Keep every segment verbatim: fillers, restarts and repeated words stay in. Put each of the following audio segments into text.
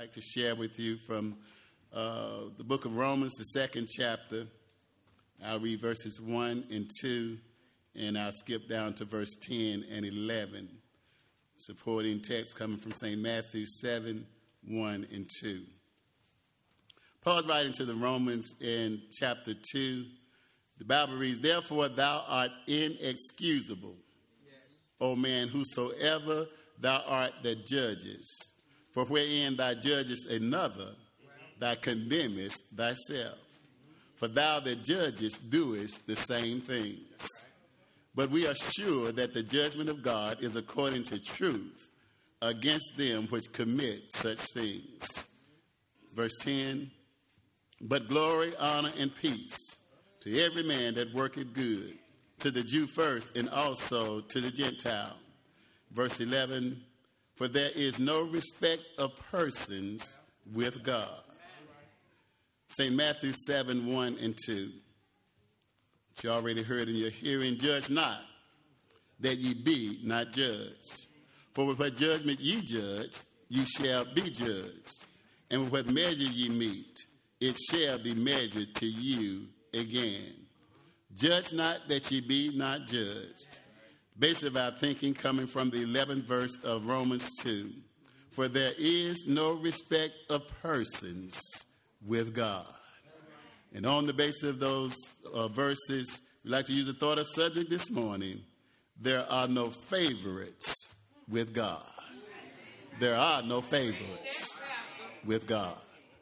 like to share with you from uh, the book of Romans, the second chapter. I'll read verses one and two, and I'll skip down to verse ten and eleven. Supporting text coming from Saint Matthew seven, one and two. Paul's writing to the Romans in chapter two. The Bible reads, "Therefore thou art inexcusable, yes. O man, whosoever thou art that judges. For wherein thou judgest another, thou condemnest thyself. For thou that judgest doest the same things. But we are sure that the judgment of God is according to truth against them which commit such things." Verse ten, "But glory, honor, and peace to every man that worketh good, to the Jew first, and also to the Gentile." Verse eleven, "For there is no respect of persons with God." Saint Matthew seven, one and two. You already heard in your hearing, "Judge not, that ye be not judged. For with what judgment ye judge, ye shall be judged. And with what measure ye meet, it shall be measured to you again. Judge not, that ye be not judged." Basically, our thinking coming from the eleventh verse of Romans two. "For there is no respect of persons with God." And on the basis of those uh, verses, we'd like to use a thought of subject this morning. There are no favorites with God. There are no favorites with God.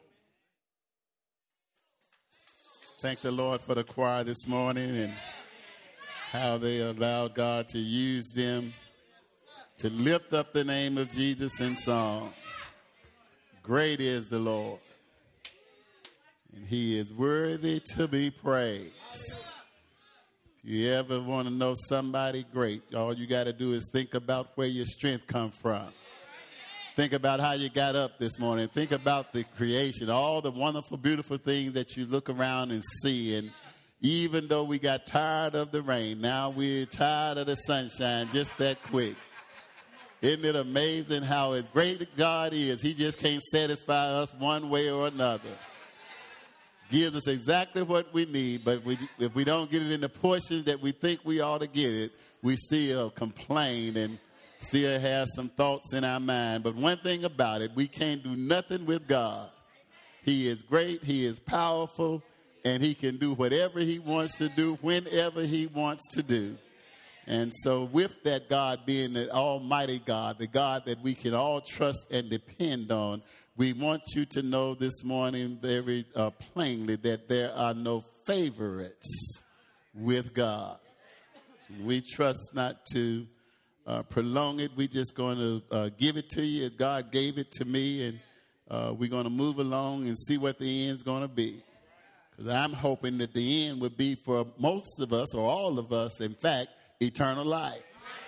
Thank the Lord for the choir this morning and how they allowed God to use them to lift up the name of Jesus in song. Great is the Lord, and he is worthy to be praised. If you ever want to know somebody great, all you got to do is think about where your strength comes from. Think about how you got up this morning. Think about the creation, all the wonderful, beautiful things that you look around and see. And even though we got tired of the rain, now we're tired of the sunshine just that quick. Isn't it amazing how as great God is, he just can't satisfy us one way or another. Gives us exactly what we need, but we, if we don't get it in the portions that we think we ought to get it, we still complain and still have some thoughts in our mind. But one thing about it, we can't do nothing with God. He is great, he is powerful, and he can do whatever he wants to do, whenever he wants to do. And so with that God being the almighty God, the God that we can all trust and depend on, we want you to know this morning very uh, plainly that there are no favorites with God. We trust not to uh, prolong it. We're just going to uh, give it to you as God gave it to me, and uh, we're going to move along and see what the end's going to be. Because I'm hoping that the end would be for most of us, or all of us, in fact, eternal life.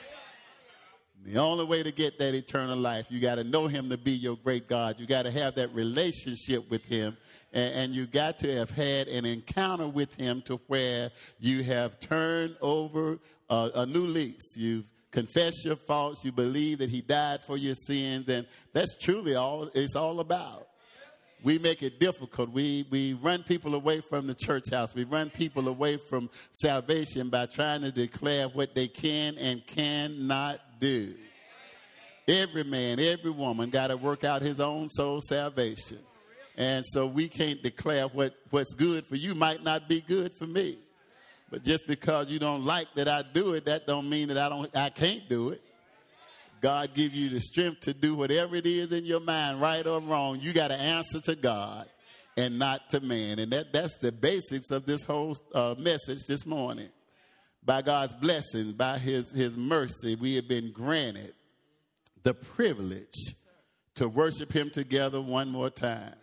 The only way to get that eternal life, you got to know him to be your great God. You got to have that relationship with him, and, and you got to have had an encounter with him to where you have turned over a, a new lease. You've confessed your faults. You believe that he died for your sins, and that's truly all it's all about. We make it difficult. We we run people away from the church house. We run people away from salvation by trying to declare what they can and cannot do. Every man, every woman got to work out his own soul salvation. And so we can't declare what, what's good for you might not be good for me. But just because you don't like that I do it, that don't mean that I don't I can't do it. God give you the strength to do whatever it is in your mind, right or wrong. You got to answer to God and not to man. And that, that's the basics of this whole uh, message this morning. By God's blessings, by his, his mercy, we have been granted the privilege to worship him together one more time.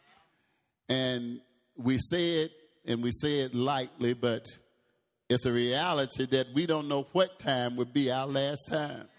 And we say it, and we say it lightly, but it's a reality that we don't know what time would be our last time.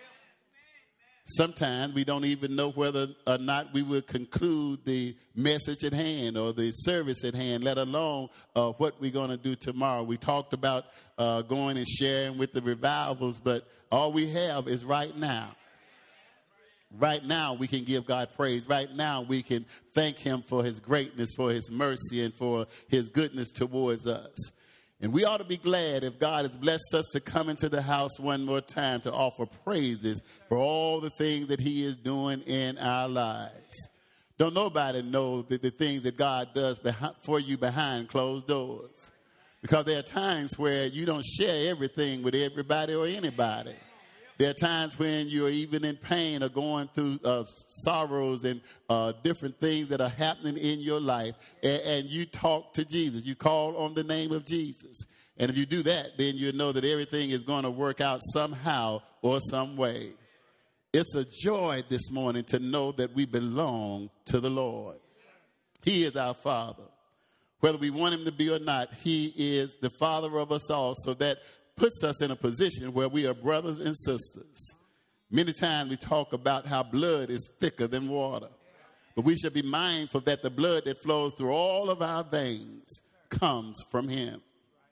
Sometimes we don't even know whether or not we will conclude the message at hand or the service at hand, let alone uh, what we're going to do tomorrow. We talked about uh, going and sharing with the revivals, but all we have is right now. Right now, we can give God praise. Right now, we can thank him for his greatness, for his mercy, and for his goodness towards us. And we ought to be glad if God has blessed us to come into the house one more time to offer praises for all the things that he is doing in our lives. Don't nobody know that the things that God does behind, for you behind closed doors. Because there are times where you don't share everything with everybody or anybody. There are times when you're even in pain or going through uh, sorrows and uh, different things that are happening in your life. And, and you talk to Jesus. You call on the name of Jesus. And if you do that, then you know that everything is going to work out somehow or some way. It's a joy this morning to know that we belong to the Lord. He is our Father. Whether we want him to be or not, he is the Father of us all. So that puts us in a position where we are brothers and sisters. Many times we talk about how blood is thicker than water. But we should be mindful that the blood that flows through all of our veins comes from him.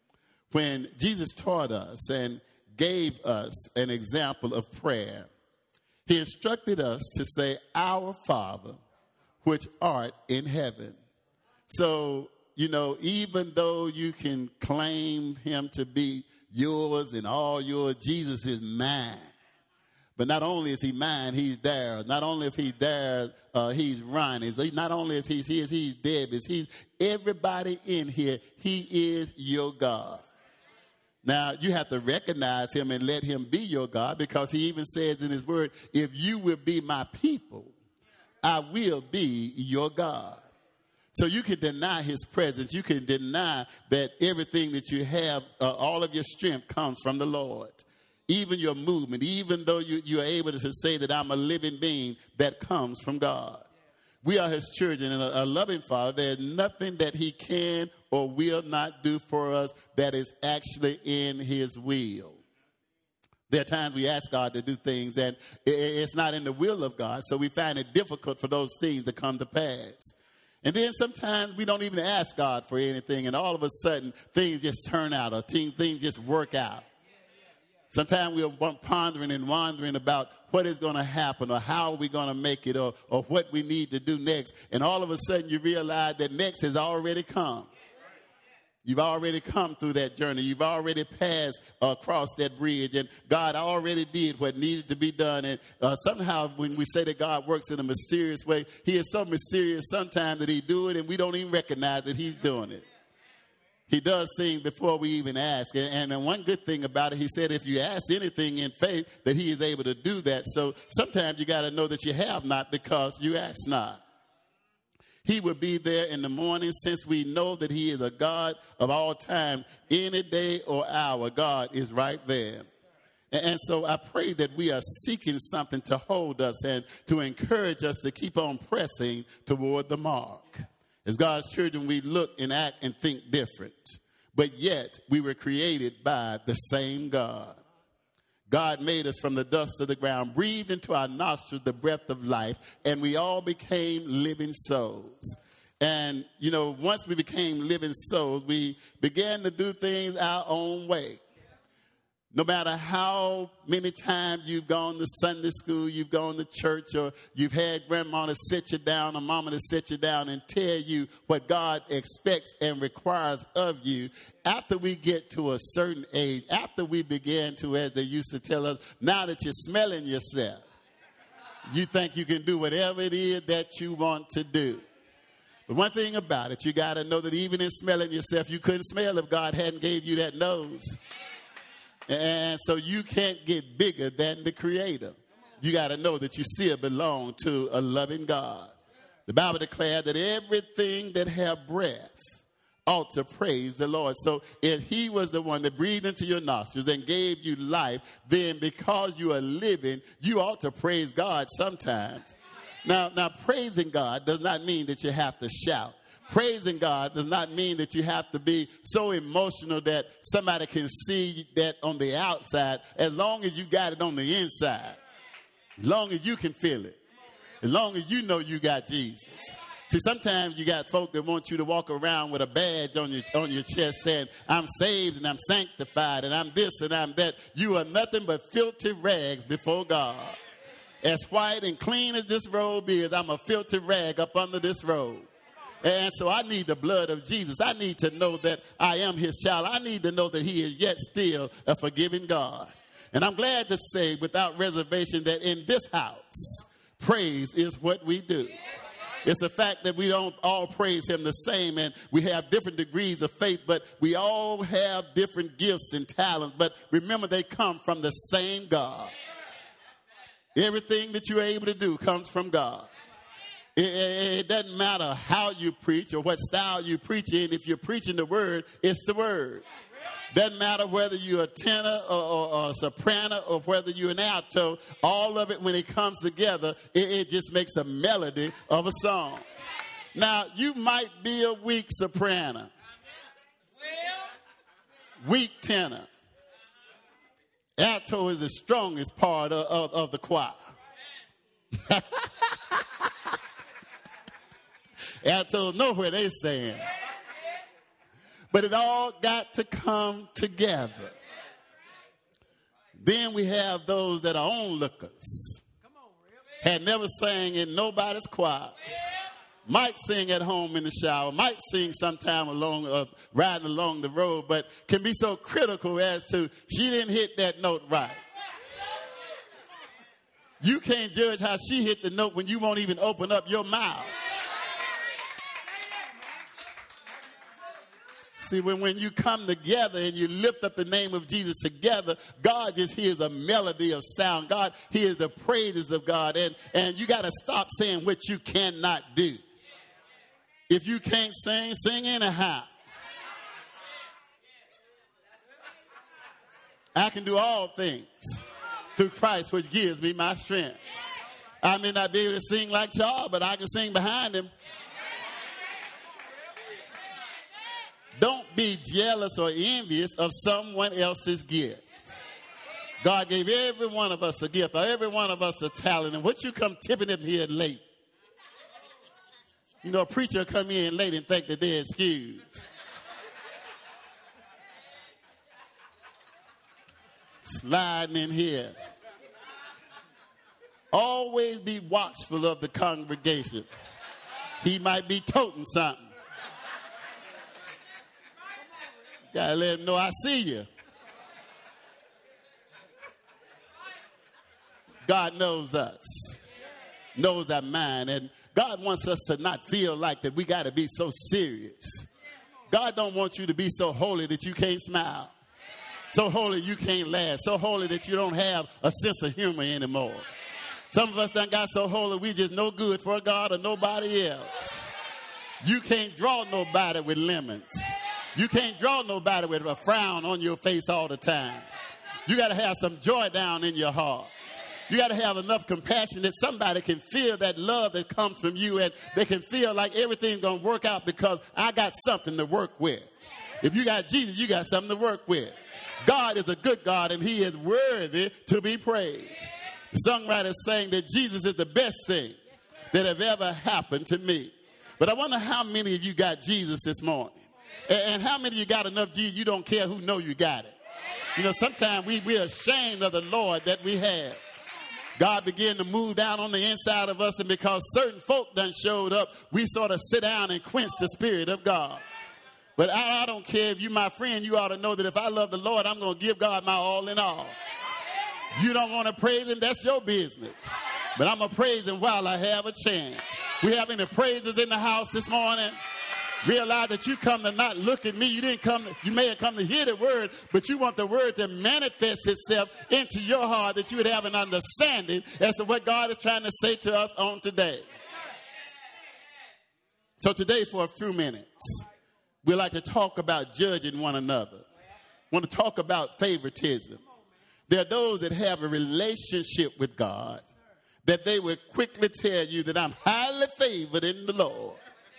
When Jesus taught us and gave us an example of prayer, he instructed us to say, "Our Father, which art in heaven." So, you know, even though you can claim him to be yours and all yours, Jesus is mine. But not only is he mine, he's theirs. Not only if he's theirs, uh, he's Ronnie's. Not only if he's his, he's Debbie's. He's everybody in here. He is your God. Now, you have to recognize him and let him be your God, because he even says in his word, if you will be my people, I will be your God. So you can deny his presence. You can deny that everything that you have, uh, all of your strength comes from the Lord. Even your movement, even though you, you are able to say that I'm a living being, that comes from God. We are his children, and a, a loving Father, there's nothing that he can or will not do for us that is actually in his will. There are times we ask God to do things and it, it's not in the will of God, so we find it difficult for those things to come to pass. And then sometimes we don't even ask God for anything, and all of a sudden things just turn out or things, things just work out. Sometimes we're pondering and wondering about what is going to happen or how are we going to make it or, or what we need to do next. And all of a sudden you realize that next has already come. You've already come through that journey. You've already passed across that bridge. And God already did what needed to be done. And uh, somehow when we say that God works in a mysterious way, he is so mysterious sometimes that he do it and we don't even recognize that he's doing it. He does things before we even ask. And, and one good thing about it, he said, if you ask anything in faith, that he is able to do that. So sometimes you got to know that you have not because you ask not. He will be there in the morning, since we know that he is a God of all time. Any day or hour, God is right there. And, and so I pray that we are seeking something to hold us and to encourage us to keep on pressing toward the mark. As God's children, we look and act and think different, but yet we were created by the same God. God made us from the dust of the ground, breathed into our nostrils the breath of life, and we all became living souls. And, you know, once we became living souls, we began to do things our own way. No matter how many times you've gone to Sunday school, you've gone to church, or you've had grandma to sit you down or mama to sit you down and tell you what God expects and requires of you, after we get to a certain age, after we begin to, as they used to tell us, now that you're smelling yourself, you think you can do whatever it is that you want to do. But one thing about it, you got to know that even in smelling yourself, you couldn't smell if God hadn't gave you that nose. And so you can't get bigger than the Creator. You got to know that you still belong to a loving God. The Bible declared that everything that have breath ought to praise the Lord. So if he was the one that breathed into your nostrils and gave you life, then because you are living, you ought to praise God sometimes. Now, now praising God does not mean that you have to shout. Praising God does not mean that you have to be so emotional that somebody can see that on the outside, as long as you got it on the inside, as long as you can feel it, as long as you know you got Jesus. See, sometimes you got folk that want you to walk around with a badge on your, on your chest saying, I'm saved and I'm sanctified and I'm this and I'm that. You are nothing but filthy rags before God. As white and clean as this robe is, I'm a filthy rag up under this robe. And so I need the blood of Jesus. I need to know that I am his child. I need to know that he is yet still a forgiving God. And I'm glad to say without reservation that in this house, praise is what we do. It's a fact that we don't all praise him the same, and we have different degrees of faith, but we all have different gifts and talents. But remember, they come from the same God. Everything that you're able to do comes from God. It, it, it doesn't matter how you preach or what style you preach in. If you're preaching the word, it's the word. Doesn't matter whether you're a tenor or, or, or a soprano or whether you're an alto. All of it, when it comes together, it, it just makes a melody of a song. Now, you might be a weak soprano, weak tenor. Alto is the strongest part of, of, of the choir. Altos know where they stand. But it all got to come together. Then we have those that are onlookers. Had never sang in nobody's choir. Might sing at home in the shower. Might sing sometime along, uh, riding along the road. But can be so critical as to, she didn't hit that note right. You can't judge how she hit the note when you won't even open up your mouth. See, when, when you come together and you lift up the name of Jesus together, God just hears a melody of sound. God hears the praises of God. And, and you got to stop saying what you cannot do. If you can't sing, sing anyhow. I can do all things through Christ, which gives me my strength. I may not be able to sing like Charles, but I can sing behind him. Don't be jealous or envious of someone else's gift. God gave every one of us a gift, or every one of us a talent. And what you come tipping him here late? You know, a preacher come in late and think that they're excused. Sliding in here. Always be watchful of the congregation. He might be toting something. Gotta let him know I see you. God knows us, knows our mind, and God wants us to not feel like that we got to be so serious. God don't want you to be so holy that you can't smile, so holy you can't laugh, so holy that you don't have a sense of humor anymore. Some of us done got so holy we just no good for God or nobody else. You can't draw nobody with lemons. You can't draw nobody with a frown on your face all the time. You got to have some joy down in your heart. You got to have enough compassion that somebody can feel that love that comes from you, and they can feel like everything's going to work out because I got something to work with. If you got Jesus, you got something to work with. God is a good God, and he is worthy to be praised. The songwriter is saying that Jesus is the best thing that have ever happened to me. But I wonder how many of you got Jesus this morning. And how many of you got enough Jesus, you don't care who know you got it. You know, sometimes we, we're ashamed of the Lord that we have. God began to move down on the inside of us, and because certain folk done showed up, we sort of sit down and quench the Spirit of God. But I, I don't care if you my friend, you ought to know that if I love the Lord, I'm going to give God my all in all. You don't want to praise him, that's your business. But I'm going to praise him while I have a chance. We have any praises in the house this morning? Realize that you come to not look at me. You didn't come to, you may have come to hear the word, but you want the word to manifest itself into your heart, that you would have an understanding as to what God is trying to say to us on today. So today, for a few minutes, we like to talk about judging one another. We want to talk about favoritism. There are those that have a relationship with God that they will quickly tell you that I'm highly favored in the Lord.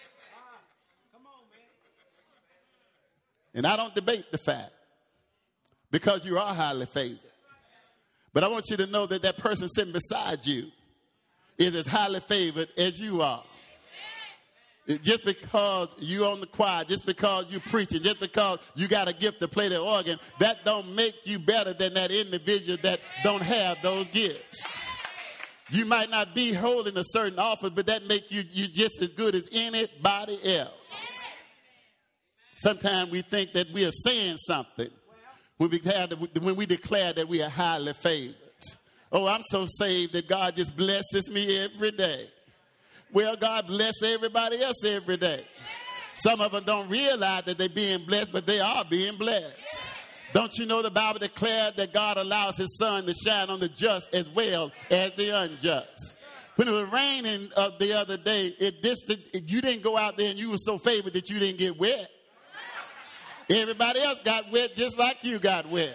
And I don't debate the fact, because you are highly favored. But I want you to know that that person sitting beside you is as highly favored as you are. Just because you on the choir, just because you preaching, just because you got a gift to play the organ, that don't make you better than that individual that don't have those gifts. You might not be holding a certain office, but that makes you, you just as good as anybody else. Sometimes we think that we are saying something when we, have, when we declare that we are highly favored. Oh, I'm so saved that God just blesses me every day. Well, God bless everybody else every day. Some of them don't realize that they're being blessed, but they are being blessed. Don't you know the Bible declared that God allows his sun to shine on the just as well as the unjust? When it was raining uh, the other day, it, this, it, you didn't go out there and you were so favored that you didn't get wet. Everybody else got wet just like you got wet.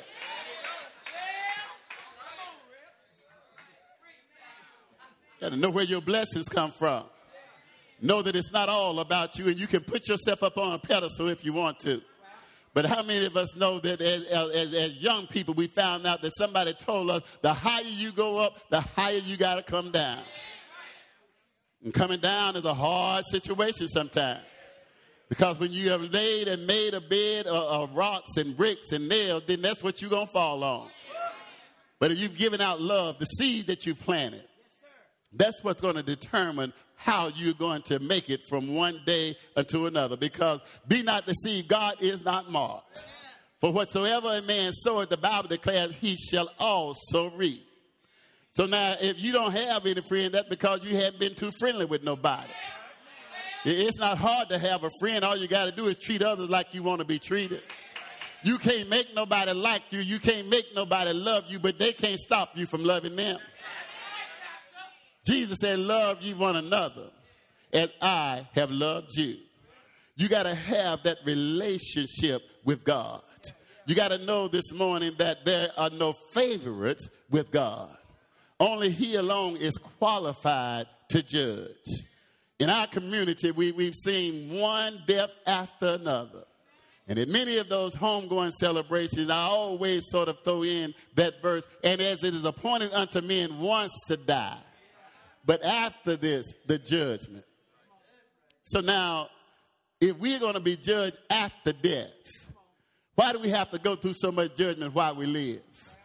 You got to know where your blessings come from. Know that it's not all about you, and you can put yourself up on a pedestal if you want to. But how many of us know that as, as, as young people, we found out that somebody told us the higher you go up, the higher you got to come down. And coming down is a hard situation sometimes. Because when you have laid and made a bed of, of rocks and bricks and nails, then that's what you're going to fall on. But if you've given out love, the seeds that you've planted, that's what's going to determine how you're going to make it from one day unto another. Because be not deceived, God is not mocked. For whatsoever a man soweth, the Bible declares, he shall also reap. So now, if you don't have any friend, that's because you haven't been too friendly with nobody. It's not hard to have a friend. All you got to do is treat others like you want to be treated. You can't make nobody like you. You can't make nobody love you, but they can't stop you from loving them. Jesus said, love ye one another as I have loved you. You got to have that relationship with God. You got to know this morning that there are no favorites with God. Only he alone is qualified to judge. In our community, we, we've seen one death after another. And in many of those homegoing celebrations, I always sort of throw in that verse, and as it is appointed unto men once to die, but after this, the judgment. So now, if we're going to be judged after death, why do we have to go through so much judgment while we live?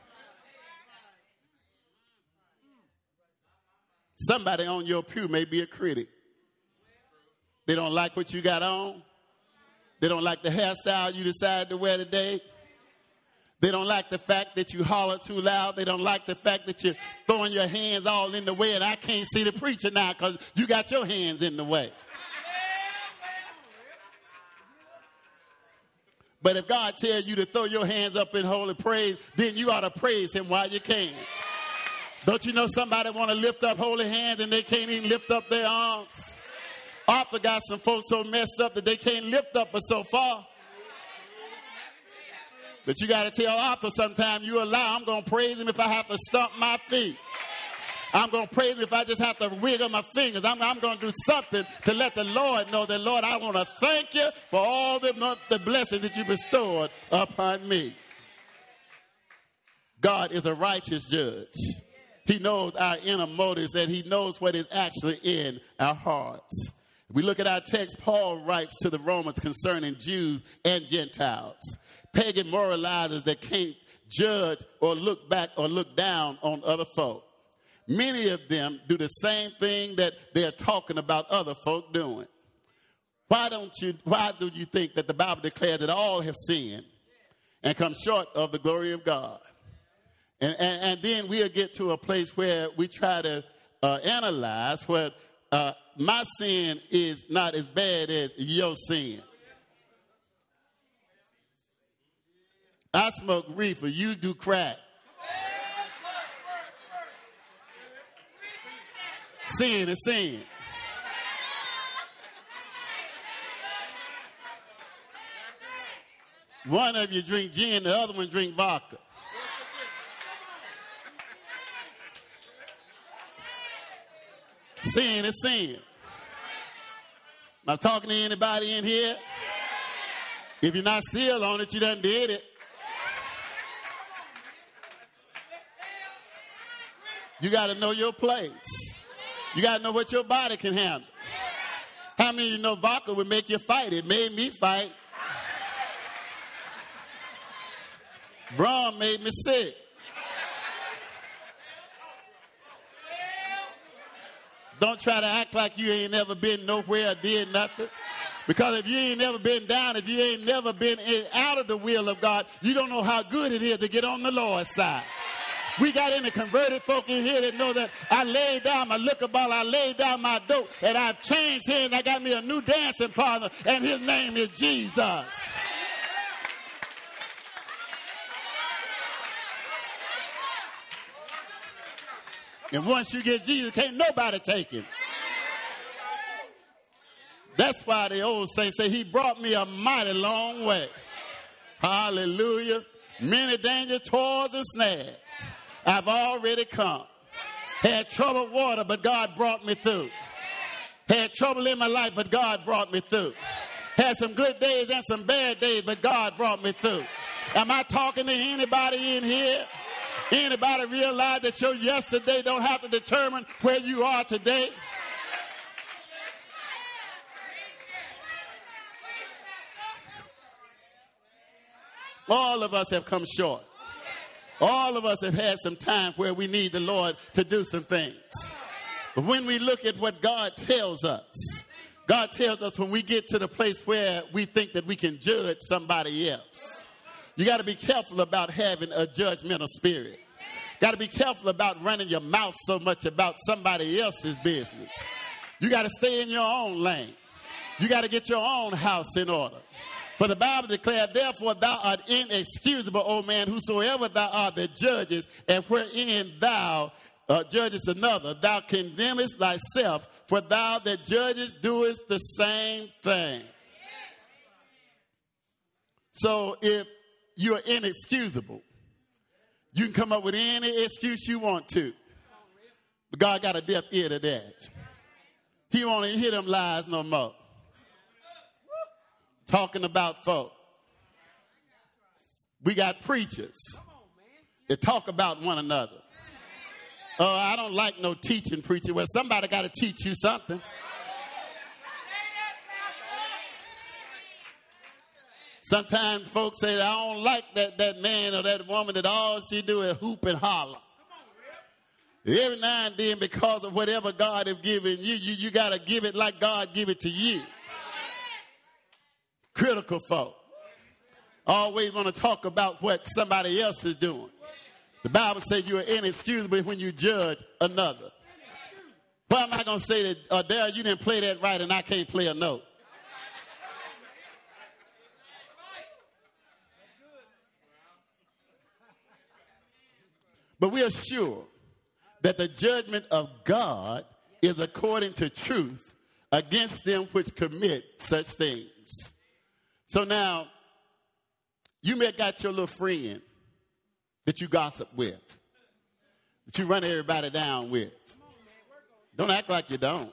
Somebody on your pew may be a critic. They don't like what you got on. They don't like the hairstyle you decided to wear today. They don't like the fact that you holler too loud. They don't like the fact that you're throwing your hands all in the way, and I can't see the preacher now because you got your hands in the way. But if God tells you to throw your hands up in holy praise, then you ought to praise him while you can. Don't you know somebody want to lift up holy hands and they can't even lift up their arms? Arthur got some folks so messed up that they can't lift up but so far. But you got to tell Arthur sometime, you allow, I'm going to praise him if I have to stomp my feet. I'm going to praise him if I just have to wiggle my fingers. I'm, I'm going to do something to let the Lord know that, Lord, I want to thank you for all the, the blessings that you bestowed upon me. God is a righteous judge. He knows our inner motives and he knows what is actually in our hearts. If we look at our text, Paul writes to the Romans concerning Jews and Gentiles. Pagan moralizers that can't judge or look back or look down on other folk. Many of them do the same thing that they're talking about other folk doing. Why don't you, why do you think that the Bible declares that all have sinned and come short of the glory of God? And, and, and then we'll get to a place where we try to uh, analyze where uh, my sin is not as bad as your sin. I smoke reefer, you do crack. Sin is sin. One of you drink gin, the other one drink vodka. Sin is sin. Am I talking to anybody in here? If you're not still on it, you done did it. You got to know your place. You got to know what your body can handle. How many of you know vodka would make you fight? It made me fight. Rum made me sick. Don't try to act like you ain't never been nowhere or did nothing. Because if you ain't never been down, if you ain't never been in, out of the will of God, you don't know how good it is to get on the Lord's side. We got any converted folk in here that know that I laid down my liquor bottle, I laid down my dope, and I've changed hands. I got me a new dancing partner, and his name is Jesus. And once you get Jesus, can't nobody take him. That's why the old saints say, he brought me a mighty long way. Hallelujah. Many dangers, toils, and snares I've already come. Had troubled water, but God brought me through. Had trouble in my life, but God brought me through. Had some good days and some bad days, but God brought me through. Am I talking to anybody in here? Anybody realize that your yesterday don't have to determine where you are today? All of us have come short. All of us have had some time where we need the Lord to do some things. But when we look at what God tells us, God tells us when we get to the place where we think that we can judge somebody else, you got to be careful about having a judgmental spirit. Got to be careful about running your mouth so much about somebody else's business. You got to stay in your own lane. You got to get your own house in order. For the Bible declared, therefore thou art inexcusable, O man, whosoever thou art that judges, and wherein thou uh, judgest another, thou condemnest thyself, for thou that judgest doest the same thing. So if you're inexcusable, you can come up with any excuse you want to. But God got a deaf ear to that. He won't even hear them lies no more. Talking about folk. We got preachers that talk about one another. Oh, I don't like no teaching preacher. Well, somebody got to teach you something. Sometimes folks say, I don't like that, that man or that woman that all she do is hoop and holler. Every now and then, because of whatever God has given you, you, you got to give it like God give it to you. Critical folk always want to talk about what somebody else is doing. The Bible says you are inexcusable when you judge another. Why am I going to say that, uh, Darryl, you didn't play that right and I can't play a note? But we are sure that the judgment of God is according to truth against them which commit such things. So now, you may have got your little friend that you gossip with, that you run everybody down with. Don't act like you don't.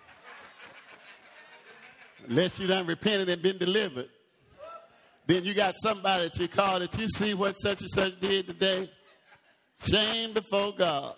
Unless you done repented and been delivered. Then you got somebody that you call that you see what such and such did today. Shame before God.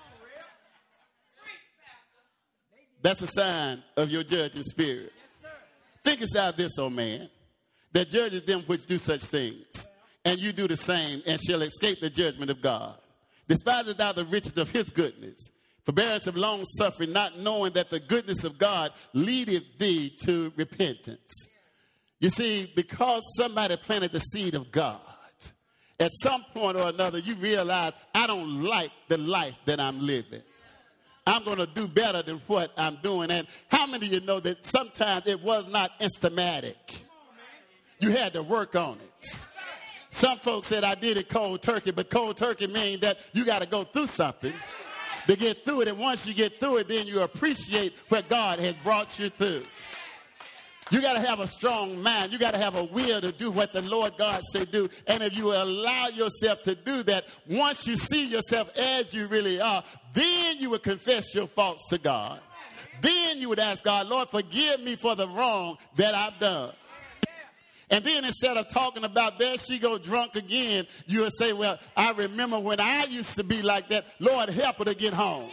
That's a sign of your judging spirit. Think about this, oh man. That judges them which do such things, and you do the same, and shall escape the judgment of God. Despisest thou the riches of his goodness, forbearance of long suffering, not knowing that the goodness of God leadeth thee to repentance. You see, because somebody planted the seed of God, at some point or another, you realize, I don't like the life that I'm living. I'm going to do better than what I'm doing. And how many of you know that sometimes it was not instamatic? You had to work on it. Some folks said I did it cold turkey, but cold turkey means that you got to go through something to get through it. And once you get through it, then you appreciate what God has brought you through. You got to have a strong mind. You got to have a will to do what the Lord God say do. And if you allow yourself to do that, once you see yourself as you really are, then you would confess your faults to God. Then you would ask God, Lord, forgive me for the wrong that I've done. And then instead of talking about there she go drunk again, you would say, well, I remember when I used to be like that. Lord, help her to get home.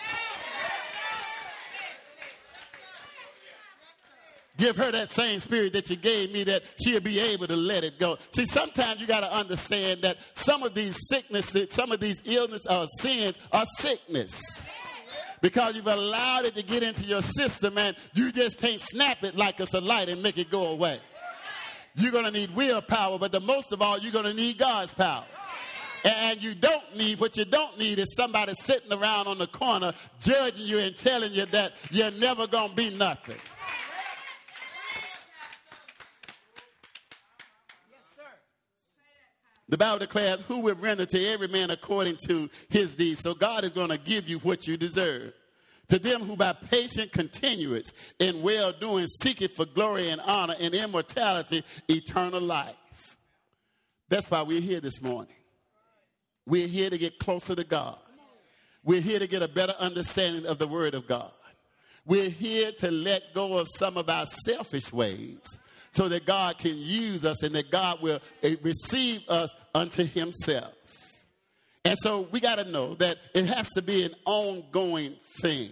Give her that same spirit that you gave me, that she'll be able to let it go. See, sometimes you got to understand that some of these sicknesses, some of these illnesses or sins are sickness. because you've allowed it to get into your system, and you just can't snap it like it's a light and make it go away. You're going to need willpower, but the most of all, you're going to need God's power. And you don't need, what you don't need is somebody sitting around on the corner judging you and telling you that you're never going to be nothing. The Bible declares, who will render to every man according to his deeds. So God is going to give you what you deserve. To them who by patient continuance in well-doing seeketh for glory and honor and immortality, eternal life. That's why we're here this morning. We're here to get closer to God. We're here to get a better understanding of the Word of God. We're here to let go of some of our selfish ways, so that God can use us and that God will receive us unto himself. And so we got to know that it has to be an ongoing thing.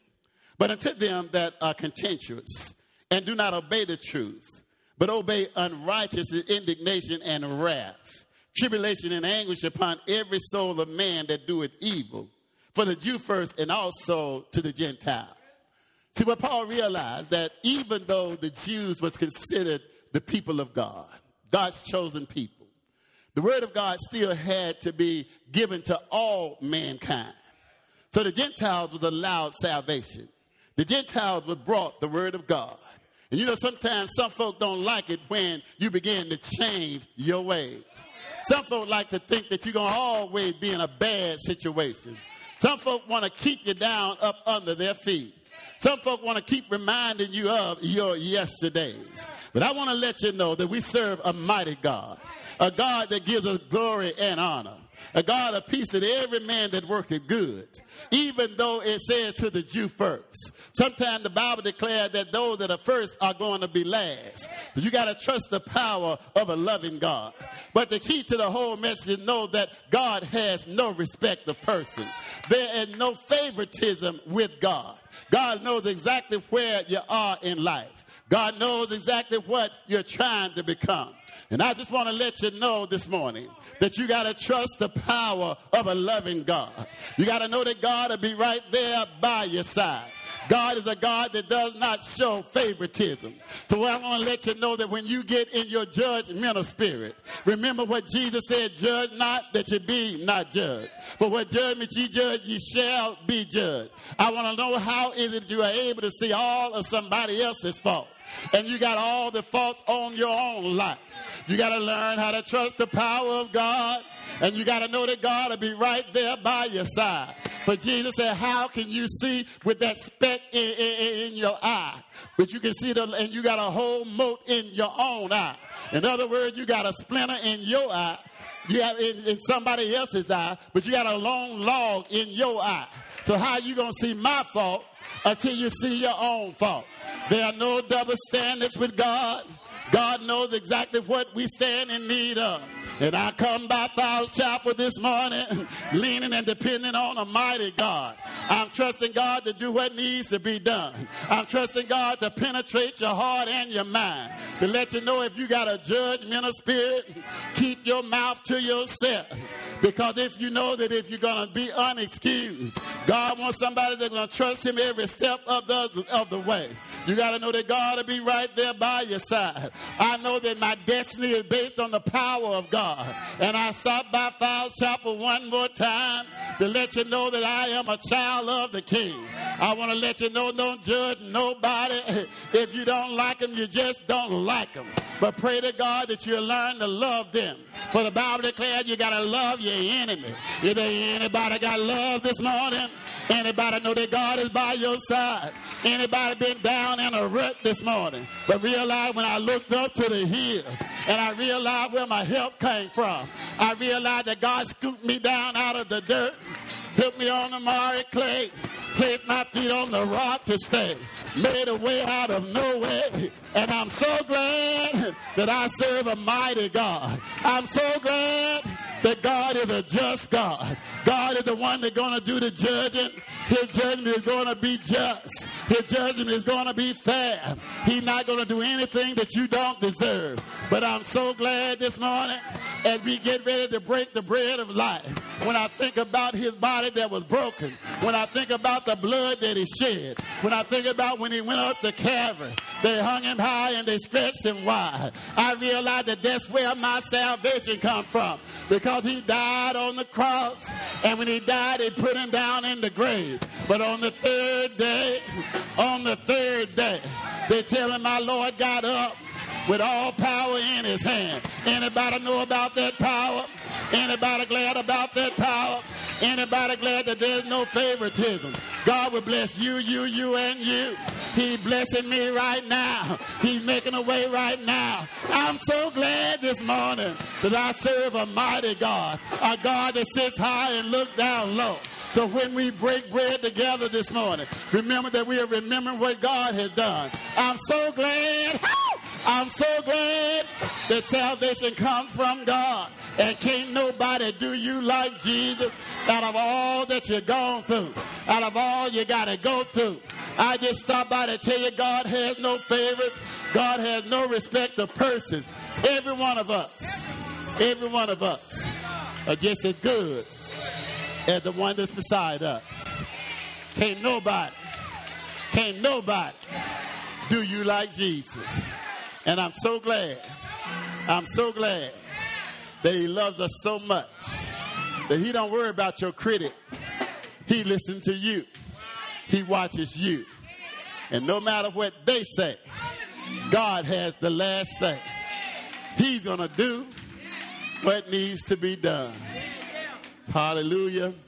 But unto them that are contentious and do not obey the truth, but obey unrighteousness, indignation, and wrath, tribulation and anguish upon every soul of man that doeth evil, for the Jew first and also to the Gentile. See, what Paul realized, that even though the Jews was considered the people of God, God's chosen people, the word of God still had to be given to all mankind. So the Gentiles was allowed salvation. The Gentiles were brought the word of God. And you know, sometimes some folk don't like it when you begin to change your ways. Some folk like to think that you're going to always be in a bad situation. Some folk want to keep you down up under their feet. Some folk want to keep reminding you of your yesterdays. But I want to let you know that we serve a mighty God, a God that gives us glory and honor, a God of peace to every man that worketh good, even though it says to the Jew first. Sometimes the Bible declares that those that are first are going to be last. But you got to trust the power of a loving God. But the key to the whole message is know that God has no respect of persons. There is no favoritism with God. God knows exactly where you are in life. God knows exactly what you're trying to become. And I just want to let you know this morning that you got to trust the power of a loving God. You got to know that God will be right there by your side. God is a God that does not show favoritism. So I want to let you know that when you get in your judgmental spirit, remember what Jesus said, judge not that you be not judged. For what judgment ye judge, ye shall be judged. I want to know, how is it you are able to see all of somebody else's fault, and you got all the faults on your own life? You got to learn how to trust the power of God, and you got to know that God will be right there by your side. For Jesus said, how can you see with that speck in, in, in your eye? But you can see, the, and you got a whole mote in your own eye. In other words, you got a splinter in your eye, you have in, in somebody else's eye, but you got a long log in your eye. So how you going to see my fault until you see your own fault? There are no double standards with God. God knows exactly what we stand in need of. And I come by Fowles Chapel this morning leaning and depending on a mighty God. I'm trusting God to do what needs to be done. I'm trusting God to penetrate your heart and your mind, to let you know if you got a judgmental spirit, keep your mouth to yourself. Because if you know that if you're going to be unexcused, God wants somebody that's going to trust him every step of the, of the way. You got to know that God will be right there by your side. I know that my destiny is based on the power of God. And I stopped by Fowles Chapel one more time to let you know that I am a child of the King. I want to let you know, don't judge nobody. If you don't like them, you just don't like them. But pray to God that you learn to love them. For the Bible declares you got to love your enemy. Is there anybody got love this morning? Anybody know that God is by your side? Anybody been down in a rut this morning, but realize when I looked up to the hills and I realized where my help came from, I realized that God scooped me down out of the dirt, put me on the miry clay, placed my feet on the rock to stay, made a way out of nowhere. And I'm so glad that I serve a mighty God. I'm so glad that God is a just God. God is the one that's going to do the judging. His judgment is going to be just. His judgment is going to be fair. He's not going to do anything that you don't deserve. But I'm so glad this morning as we get ready to break the bread of life, when I think about his body that was broken, when I think about the blood that he shed, when I think about when he went up to Calvary, they hung him high and they stretched him wide, I realize that that's where my salvation comes from, because he died on the cross, and when he died, they put him down in the grave. But on the third day, on the third day, they tell him my Lord got up with all power in his hand. Anybody know about that power? Anybody glad about that power? Anybody glad that there's no favoritism? God will bless you, you, you, and you. He's blessing me right now. He's making a way right now. I'm so glad this morning that I serve a mighty God, a God that sits high and looks down low. So when we break bread together this morning, remember that we are remembering what God has done. I'm so glad. I'm so glad that salvation comes from God. And can't nobody do you like Jesus out of all that you've gone through, out of all you got to go through. I just stopped by to tell you God has no favorites. God has no respect of persons. Every one of us, every one of us are just as good as the one that's beside us. Can't nobody, can't nobody do you like Jesus. And I'm so glad, I'm so glad that he loves us so much that he don't worry about your critic. He listens to you. He watches you. And no matter what they say, God has the last say. He's going to do what needs to be done. Hallelujah.